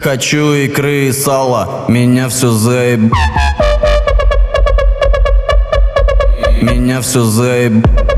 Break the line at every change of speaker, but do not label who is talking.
Хочу икры и сала, меня все заеб... Меня все заеб...